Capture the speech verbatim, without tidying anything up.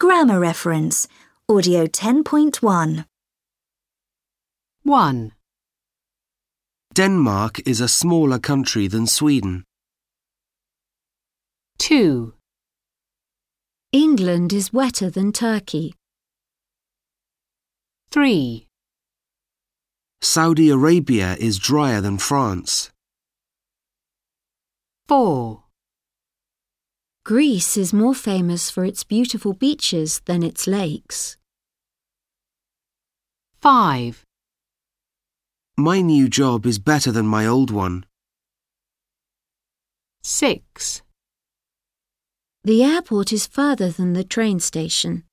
Grammar reference. Audio ten point one. one. Denmark is a smaller country than Sweden. two. England is wetter than Turkey. three. Saudi Arabia is drier than France. four. Greece is more famous for its beautiful beaches than its lakes. five. My new job is better than my old one. six. The airport is further than the train station.